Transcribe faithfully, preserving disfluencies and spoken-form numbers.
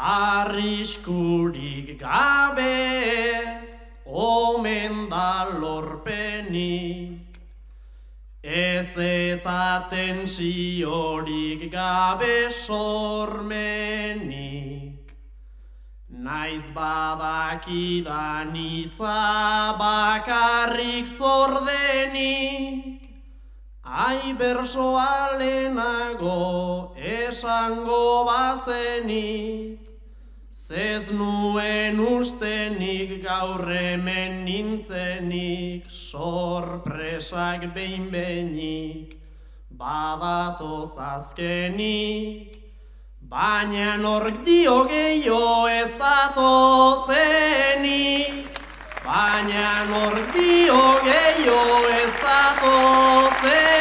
arriskurik gabez, omen da lorpenik, ez eta tensiorik gabe sormenik. Naiz badakidan hitza bakarrik zordenik, ai bersoa lehenago esango bazenit, zez nuen ustenik gaur hemen nintzenik, sorpresak behin-behinik, badatoz azkenik, baina nork dio gehiago ez datozenik, baina nork dio gehiago ez datozenik.